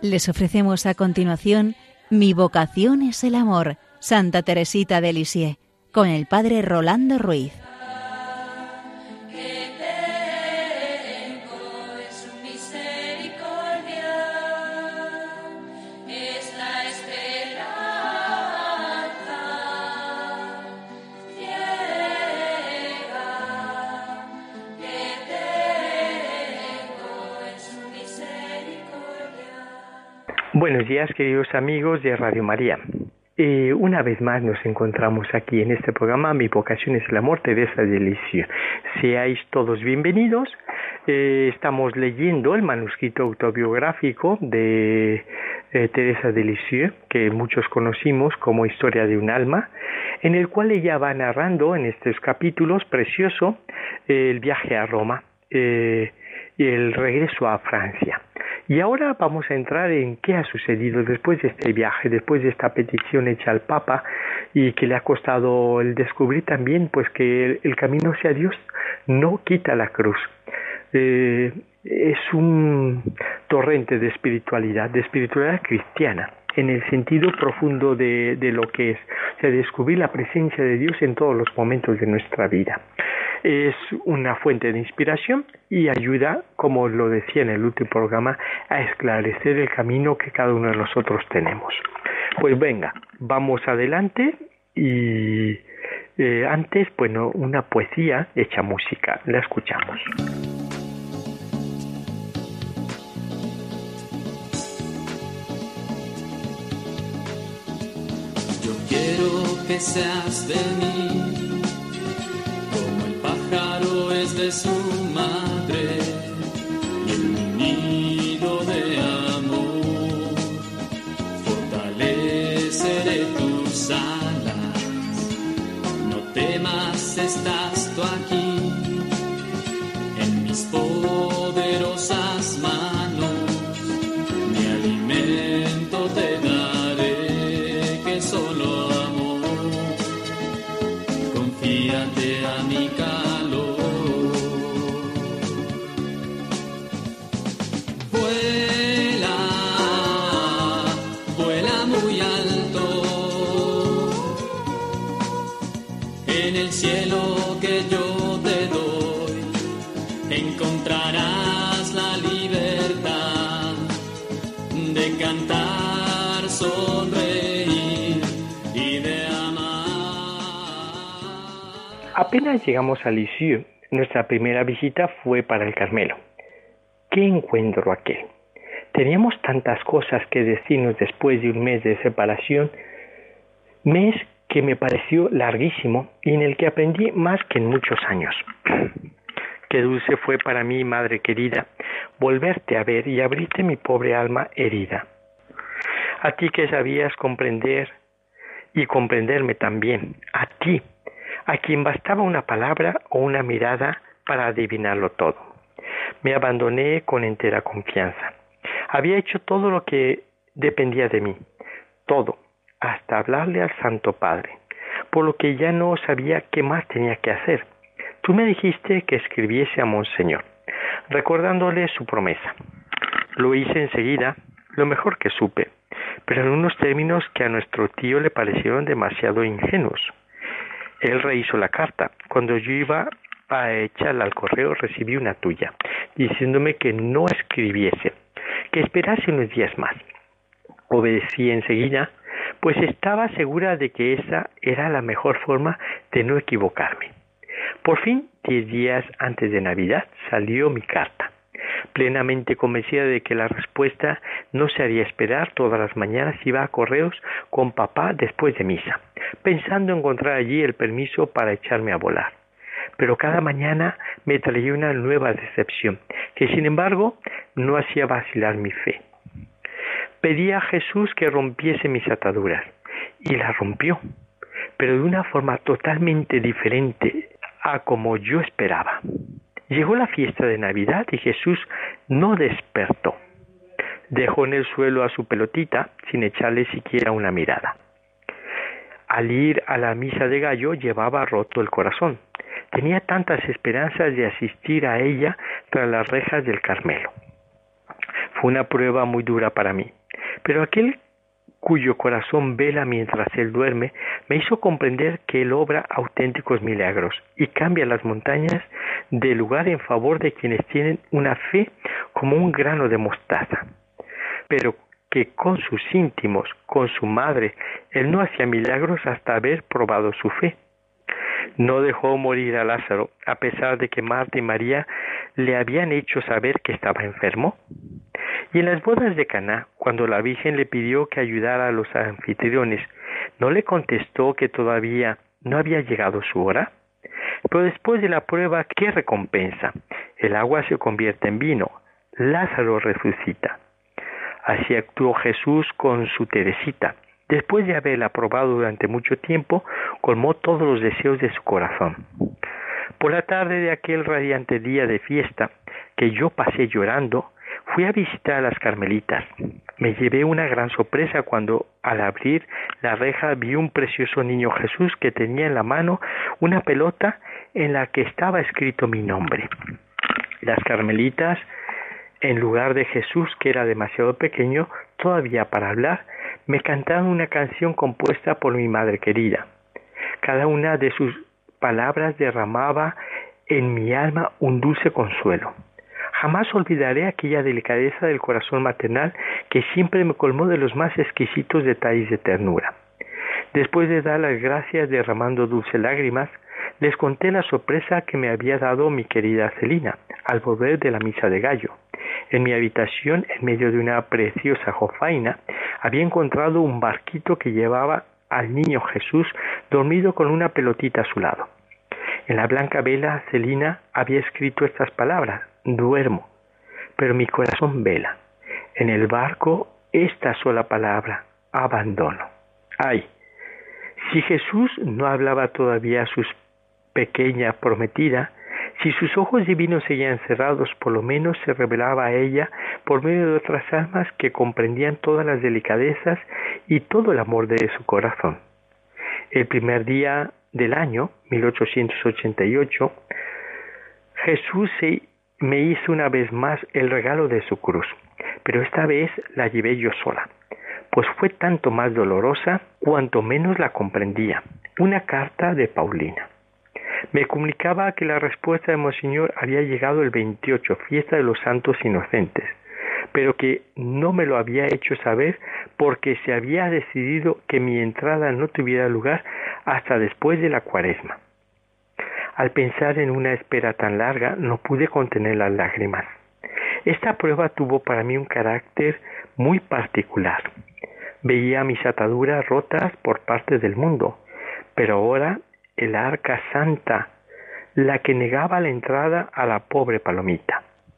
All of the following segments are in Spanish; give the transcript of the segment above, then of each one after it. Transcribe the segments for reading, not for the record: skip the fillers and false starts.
Les ofrecemos a continuación Mi vocación es el amor, Santa Teresita de Lisieux, con el Padre Rolando Ruiz. Buenos días, queridos amigos de Radio María. Una vez más nos encontramos aquí en este programa Mi vocación es el amor, Teresa de Lisieux. Seáis todos bienvenidos. Estamos leyendo el manuscrito autobiográfico de Teresa de Lisieux, que muchos conocimos como Historia de un alma, en el cual ella va narrando en estos capítulos precioso el viaje a Roma y el regreso a Francia. Y ahora vamos a entrar en qué ha sucedido después de este viaje, después de esta petición hecha al Papa y que le ha costado el descubrir también pues que el camino hacia Dios no quita la cruz. Es un torrente de espiritualidad cristiana, en el sentido profundo de lo que es, o sea, descubrir la presencia de Dios en todos los momentos de nuestra vida. Es una fuente de inspiración y ayuda, como lo decía en el último programa, a esclarecer el camino que cada uno de nosotros tenemos. Pues venga, vamos adelante y antes, bueno, una poesía hecha música, la escuchamos. Yo quiero que seas de mí, de su madre y el nido de amor. Fortaleceré tus alas, no temas, estás tú aquí, en mis poderosas manos, mi alimento te daré, que solo amor, confíate a mi calor. Cielo que yo te doy, encontrarás la libertad de cantar, sonreír y de amar. Apenas llegamos a Lisieux, nuestra primera visita fue para el Carmelo. ¿Qué encuentro aquel? Teníamos tantas cosas que decirnos después de un mes de separación, mes que me pareció larguísimo y en el que aprendí más que en muchos años. Qué dulce fue para mí, madre querida, volverte a ver y abrirte mi pobre alma herida. A ti que sabías comprender y comprenderme también, a ti, a quien bastaba una palabra o una mirada para adivinarlo todo. Me abandoné con entera confianza. Había hecho todo lo que dependía de mí, todo, hasta hablarle al Santo Padre, por lo que ya no sabía qué más tenía que hacer. Tú me dijiste que escribiese a Monseñor, recordándole su promesa. Lo hice enseguida, lo mejor que supe, pero en unos términos que a nuestro tío le parecieron demasiado ingenuos. Él rehizo la carta. Cuando yo iba a echarla al correo, recibí una tuya, diciéndome que no escribiese, que esperase unos días más. Obedecí enseguida, pues estaba segura de que esa era la mejor forma de no equivocarme. Por fin, 10 días antes de Navidad, salió mi carta, plenamente convencida de que la respuesta no se haría esperar. Todas las mañanas iba a correos con papá después de misa, pensando encontrar allí el permiso para echarme a volar. Pero cada mañana me traía una nueva decepción, que sin embargo no hacía vacilar mi fe. Pedí a Jesús que rompiese mis ataduras, y las rompió, pero de una forma totalmente diferente a como yo esperaba. Llegó la fiesta de Navidad y Jesús no despertó. Dejó en el suelo a su pelotita sin echarle siquiera una mirada. Al ir a la misa de gallo llevaba roto el corazón. Tenía tantas esperanzas de asistir a ella tras las rejas del Carmelo. Fue una prueba muy dura para mí, pero aquel cuyo corazón vela mientras él duerme, me hizo comprender que él obra auténticos milagros y cambia las montañas de lugar en favor de quienes tienen una fe como un grano de mostaza. Pero que con sus íntimos, con su madre, él no hacía milagros hasta haber probado su fe. No dejó morir a Lázaro, a pesar de que Marta y María le habían hecho saber que estaba enfermo. Y en las bodas de Caná, cuando la Virgen le pidió que ayudara a los anfitriones, ¿no le contestó que todavía no había llegado su hora? Pero después de la prueba, ¿qué recompensa? El agua se convierte en vino, Lázaro resucita. Así actuó Jesús con su Teresita. Después de haberla probado durante mucho tiempo, colmó todos los deseos de su corazón. Por la tarde de aquel radiante día de fiesta, que yo pasé llorando, fui a visitar a las Carmelitas. Me llevé una gran sorpresa cuando, al abrir la reja, vi un precioso niño Jesús que tenía en la mano una pelota en la que estaba escrito mi nombre. Las Carmelitas, en lugar de Jesús, que era demasiado pequeño todavía para hablar, me cantaron una canción compuesta por mi madre querida. Cada una de sus palabras derramaba en mi alma un dulce consuelo. Jamás olvidaré aquella delicadeza del corazón maternal que siempre me colmó de los más exquisitos detalles de ternura. Después de dar las gracias derramando dulces lágrimas, les conté la sorpresa que me había dado mi querida Celina al volver de la misa de gallo. En mi habitación, en medio de una preciosa jofaina, había encontrado un barquito que llevaba al niño Jesús dormido con una pelotita a su lado. En la blanca vela, Celina había escrito estas palabras: duermo, pero mi corazón vela. En el barco, esta sola palabra: abandono. ¡Ay! Si Jesús no hablaba todavía a su pequeña prometida, si sus ojos divinos seguían cerrados, por lo menos se revelaba a ella por medio de otras almas que comprendían todas las delicadezas y todo el amor de su corazón. El primer día del año, 1888, Jesús me hizo una vez más el regalo de su cruz, pero esta vez la llevé yo sola, pues fue tanto más dolorosa cuanto menos la comprendía. Una carta de Paulina. Me comunicaba que la respuesta de Monseñor había llegado el 28, fiesta de los Santos Inocentes, pero que no me lo había hecho saber porque se había decidido que mi entrada no tuviera lugar hasta después de la Cuaresma. Al pensar en una espera tan larga, no pude contener las lágrimas. Esta prueba tuvo para mí un carácter muy particular. Veía mis ataduras rotas por parte del mundo, pero ahora el arca santa, la que negaba la entrada a la pobre palomita.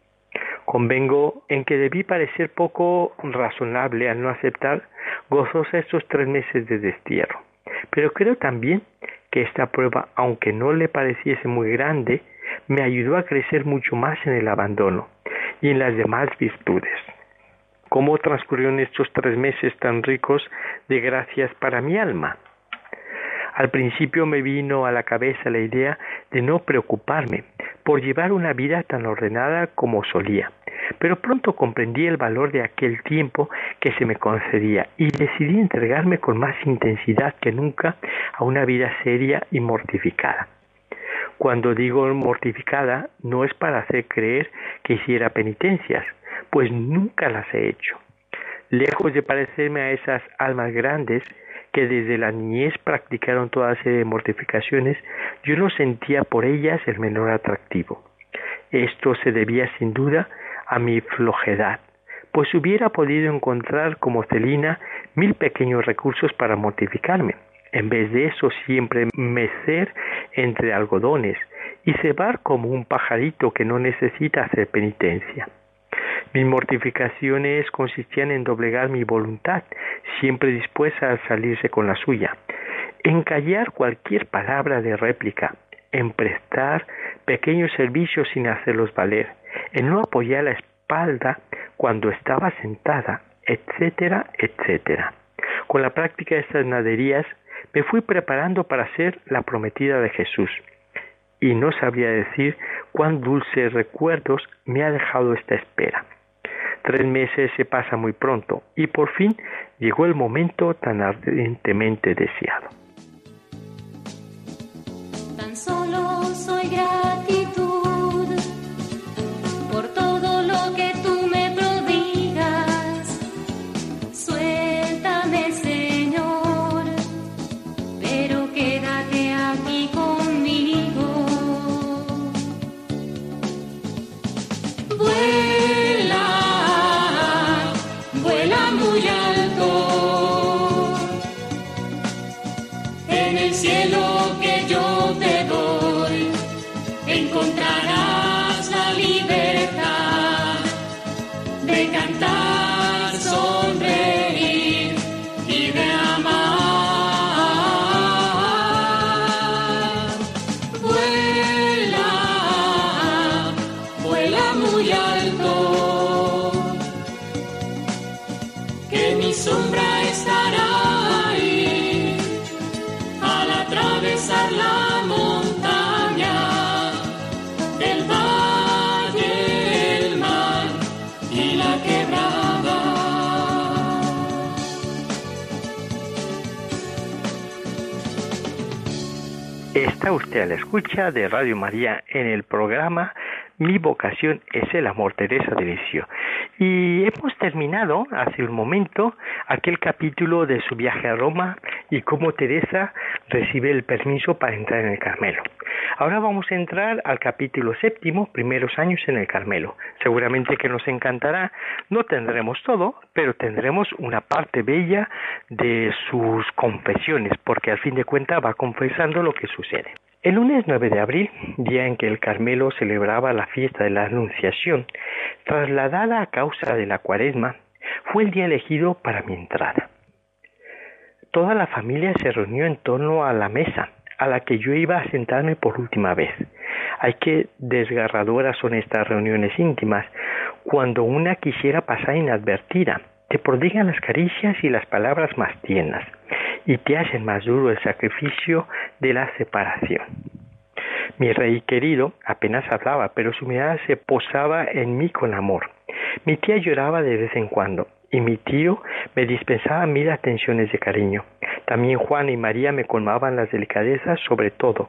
Convengo en que debí parecer poco razonable al no aceptar gozosa estos 3 meses de destierro, pero creo también que esta prueba, aunque no le pareciese muy grande, me ayudó a crecer mucho más en el abandono y en las demás virtudes. ¿Cómo transcurrieron estos 3 meses tan ricos de gracias para mi alma? Al principio me vino a la cabeza la idea de no preocuparme por llevar una vida tan ordenada como solía, pero pronto comprendí el valor de aquel tiempo que se me concedía y decidí entregarme con más intensidad que nunca a una vida seria y mortificada. Cuando digo mortificada, no es para hacer creer que hiciera penitencias, pues nunca las he hecho. Lejos de parecerme a esas almas grandes que desde la niñez practicaron toda serie de mortificaciones, yo no sentía por ellas el menor atractivo. Esto se debía sin duda a mi flojedad, pues hubiera podido encontrar como Celina 1000 pequeños recursos para mortificarme. En vez de eso, siempre mecer entre algodones y cebar como un pajarito que no necesita hacer penitencia. Mis mortificaciones consistían en doblegar mi voluntad, siempre dispuesta a salirse con la suya, en callar cualquier palabra de réplica, en prestar pequeños servicios sin hacerlos valer, en no apoyar la espalda cuando estaba sentada, etcétera, etcétera. Con la práctica de estas naderías me fui preparando para ser la prometida de Jesús, y no sabría decir cuán dulces recuerdos me ha dejado esta espera. 3 meses se pasa muy pronto y por fin llegó el momento tan ardientemente deseado. Tan solo soy gratitud por todo lo que tú me prodigas. Suéltame, Señor, pero quédate aquí conmigo. Vuela, vuela muy alto en el cielo que yo te doy. Encontrarás la libertad de cantar, sonreír y de amar. Vuela, vuela muy alto, que mi sombra estará ahí al atravesar la montaña, el valle, el mar y la quebrada. Está usted a la escucha de Radio María en el programa Mi vocación es el amor, Teresa de Lisieux. Y hemos terminado hace un momento aquel capítulo de su viaje a Roma y cómo Teresa recibe el permiso para entrar en el Carmelo. Ahora vamos a entrar al capítulo 7, primeros años en el Carmelo. Seguramente que nos encantará. No tendremos todo, pero tendremos una parte bella de sus confesiones, porque al fin de cuentas va confesando lo que sucede. El lunes 9 de abril, día en que el Carmelo celebraba la fiesta de la Anunciación, trasladada a causa de la Cuaresma, fue el día elegido para mi entrada. Toda la familia se reunió en torno a la mesa, a la que yo iba a sentarme por última vez. Ay, qué desgarradoras son estas reuniones íntimas, cuando una quisiera pasar inadvertida. Te prodigan las caricias y las palabras más tiernas, y te hacen más duro el sacrificio de la separación. Mi rey querido apenas hablaba, pero su mirada se posaba en mí con amor. Mi tía lloraba de vez en cuando, y mi tío me dispensaba 1000 atenciones de cariño. También Juan y María me colmaban las delicadezas, sobre todo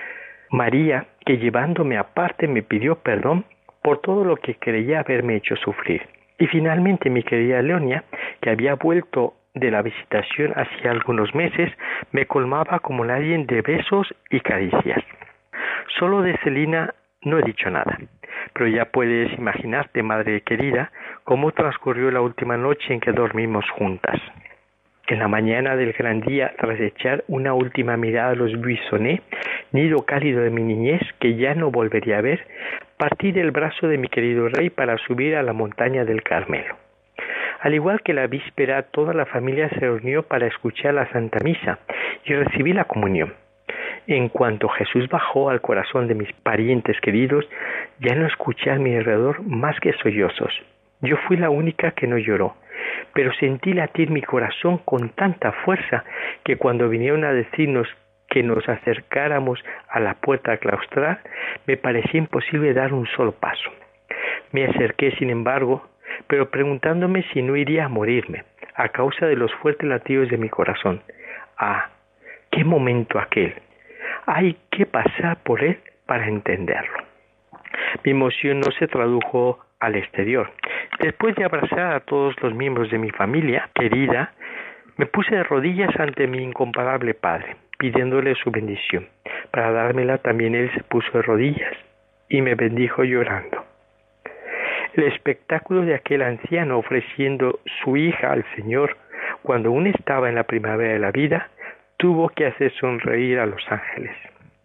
María, que llevándome aparte me pidió perdón por todo lo que creía haberme hecho sufrir. Y finalmente mi querida Leonia, que había vuelto de la visitación hacía algunos meses, me colmaba como nadie de besos y caricias. Solo de Celina no he dicho nada, pero ya puedes imaginarte, madre querida, cómo transcurrió la última noche en que dormimos juntas. En la mañana del gran día, tras echar una última mirada a los Buissonets, nido cálido de mi niñez que ya no volvería a ver, partí del brazo de mi querido rey para subir a la montaña del Carmelo. Al igual que la víspera, toda la familia se reunió para escuchar la Santa Misa y recibir la comunión. En cuanto Jesús bajó al corazón de mis parientes queridos, ya no escuché a mi alrededor más que sollozos. Yo fui la única que no lloró, pero sentí latir mi corazón con tanta fuerza que cuando vinieron a decirnos que nos acercáramos a la puerta claustral, me parecía imposible dar un solo paso. Me acerqué, sin embargo, pero preguntándome si no iría a morirme, a causa de los fuertes latidos de mi corazón. ¡Ah! ¡Qué momento aquel! Hay que pasar por él para entenderlo. Mi emoción no se tradujo al exterior. Después de abrazar a todos los miembros de mi familia querida, me puse de rodillas ante mi incomparable padre, pidiéndole su bendición. Para dármela también él se puso de rodillas y me bendijo llorando. El espectáculo de aquel anciano ofreciendo su hija al Señor cuando aún estaba en la primavera de la vida tuvo que hacer sonreír a los ángeles.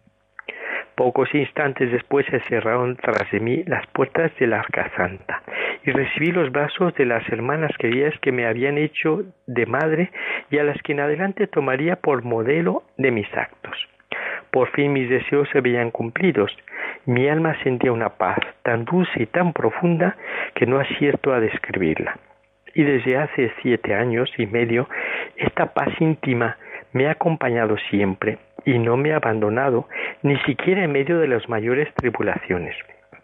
Pocos instantes después se cerraron tras de mí las puertas del Arca Santa y recibí los brazos de las hermanas queridas que me habían hecho de madre y a las que en adelante tomaría por modelo de mis actos. Por fin mis deseos se veían cumplidos. Mi alma sentía una paz tan dulce y tan profunda que no acierto a describirla. Y desde hace 7 años y medio, esta paz íntima me ha acompañado siempre y no me ha abandonado, ni siquiera en medio de las mayores tribulaciones.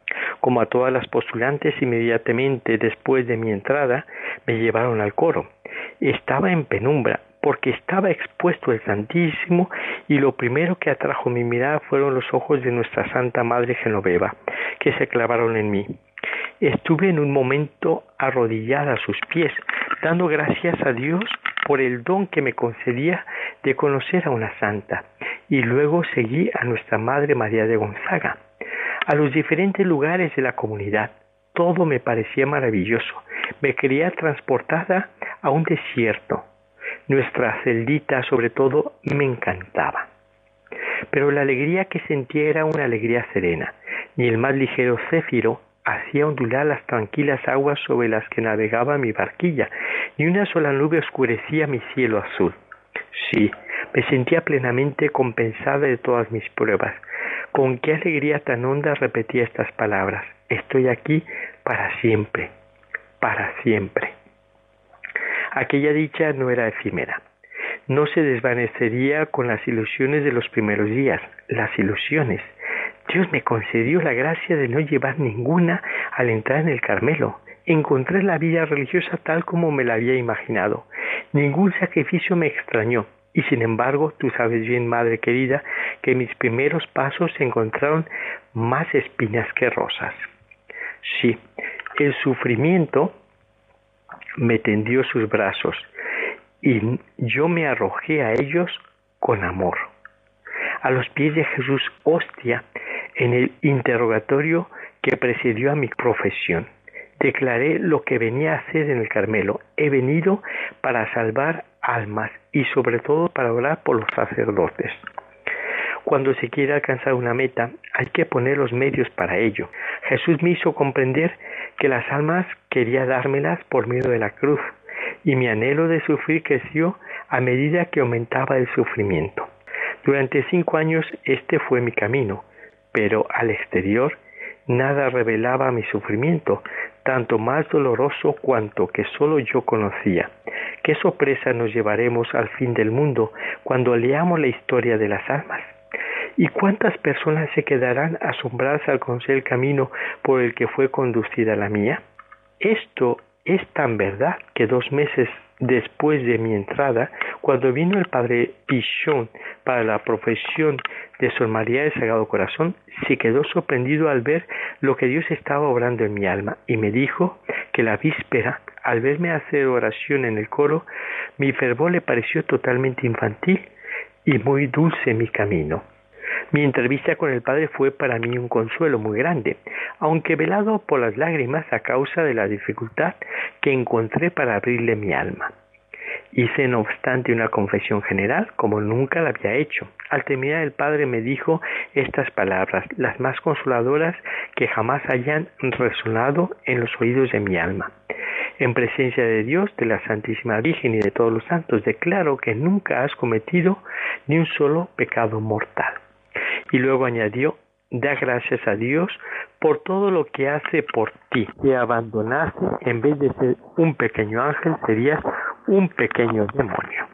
Como a todas las postulantes, inmediatamente después de mi entrada, me llevaron al coro. Estaba en penumbra, porque estaba expuesto el Santísimo, y lo primero que atrajo mi mirada fueron los ojos de nuestra Santa Madre Genoveva, que se clavaron en mí. Estuve en un momento arrodillada a sus pies, dando gracias a Dios por el don que me concedía de conocer a una santa, y luego seguí a nuestra Madre María de Gonzaga, a los diferentes lugares de la comunidad. Todo me parecía maravilloso, me creía transportada a un desierto. Nuestra celdita, sobre todo, me encantaba. Pero la alegría que sentía era una alegría serena. Ni el más ligero céfiro hacía ondular las tranquilas aguas sobre las que navegaba mi barquilla, ni una sola nube oscurecía mi cielo azul. Sí, me sentía plenamente compensada de todas mis pruebas. Con qué alegría tan honda repetía estas palabras: estoy aquí para siempre, para siempre. Aquella dicha no era efímera, no se desvanecería con las ilusiones de los primeros días, las ilusiones. Dios me concedió la gracia de no llevar ninguna al entrar en el Carmelo. Encontré la vida religiosa tal como me la había imaginado. Ningún sacrificio me extrañó. Y sin embargo, tú sabes bien, madre querida, que mis primeros pasos encontraron más espinas que rosas. Sí, el sufrimiento me tendió sus brazos y yo me arrojé a ellos con amor. A los pies de Jesús hostia, en el interrogatorio que precedió a mi profesión, declaré lo que venía a hacer en el Carmelo. He venido para salvar almas y sobre todo para orar por los sacerdotes. Cuando se quiere alcanzar una meta, hay que poner los medios para ello. Jesús me hizo comprender que las almas quería dármelas por medio de la cruz, y mi anhelo de sufrir creció a medida que aumentaba el sufrimiento. Durante 5 años este fue mi camino, pero al exterior nada revelaba mi sufrimiento, tanto más doloroso cuanto que solo yo conocía. ¿Qué sorpresa nos llevaremos al fin del mundo cuando leamos la historia de las almas? ¿Y cuántas personas se quedarán asombradas al conocer el camino por el que fue conducida la mía? Esto es tan verdad que 2 meses después de mi entrada, cuando vino el padre Pichón para la profesión de Sor María del Sagrado Corazón, se quedó sorprendido al ver lo que Dios estaba obrando en mi alma, y me dijo que la víspera, al verme hacer oración en el coro, mi fervor le pareció totalmente infantil y muy dulce mi camino. Mi entrevista con el Padre fue para mí un consuelo muy grande, aunque velado por las lágrimas a causa de la dificultad que encontré para abrirle mi alma. Hice no obstante una confesión general como nunca la había hecho. Al terminar el Padre me dijo estas palabras, las más consoladoras que jamás hayan resonado en los oídos de mi alma. En presencia de Dios, de la Santísima Virgen y de todos los santos, declaro que nunca has cometido ni un solo pecado mortal. Y luego añadió, da gracias a Dios por todo lo que hace por ti. Te abandonaste, en vez de ser un pequeño ángel, serías un pequeño demonio.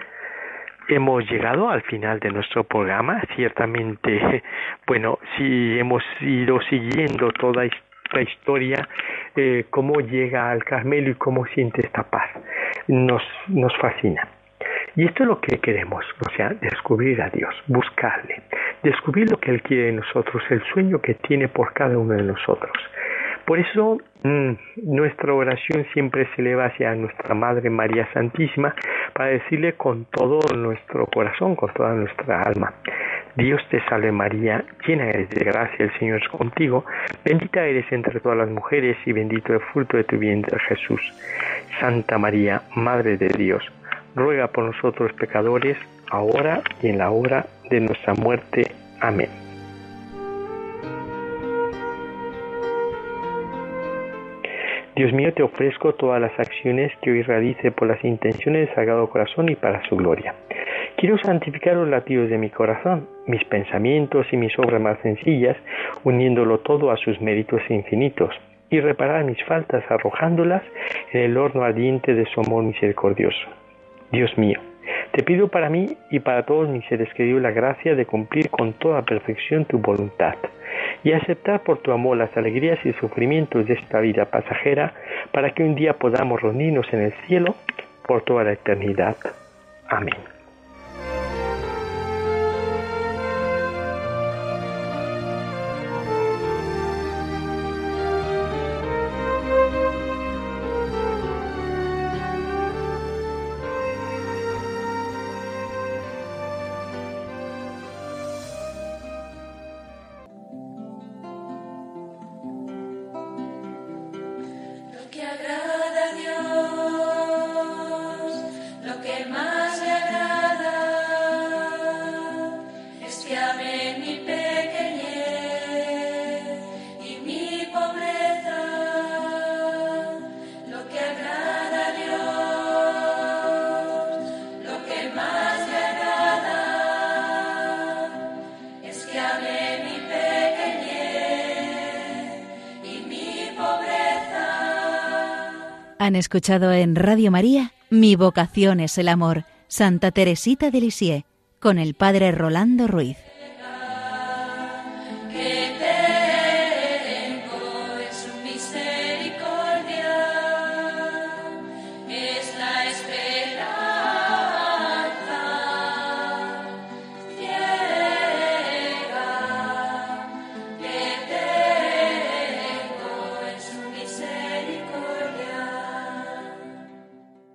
Hemos llegado al final de nuestro programa. Ciertamente, bueno, si hemos ido siguiendo toda esta historia, cómo llega al Carmelo y cómo siente esta paz, nos fascina. Y esto es lo que queremos, o sea, descubrir a Dios, buscarle, descubrir lo que Él quiere de nosotros, el sueño que tiene por cada uno de nosotros. Por eso nuestra oración siempre se eleva hacia nuestra Madre María Santísima para decirle con todo nuestro corazón, con toda nuestra alma: Dios te salve María, llena eres de gracia, el Señor es contigo, bendita eres entre todas las mujeres y bendito el fruto de tu vientre Jesús. Santa María, Madre de Dios, ruega por nosotros pecadores, ahora y en la hora de nuestra muerte. Amén. Dios mío, te ofrezco todas las acciones que hoy realice por las intenciones del Sagrado Corazón y para su gloria. Quiero santificar los latidos de mi corazón, mis pensamientos y mis obras más sencillas, uniéndolo todo a sus méritos infinitos, y reparar mis faltas arrojándolas en el horno ardiente de su amor misericordioso. Dios mío, te pido para mí y para todos mis seres queridos la gracia de cumplir con toda perfección tu voluntad, y aceptar por tu amor las alegrías y sufrimientos de esta vida pasajera, para que un día podamos reunirnos en el cielo por toda la eternidad. Amén. Han escuchado en Radio María Mi vocación es el amor, Santa Teresita de Lisieux, con el Padre Rolando Ruiz.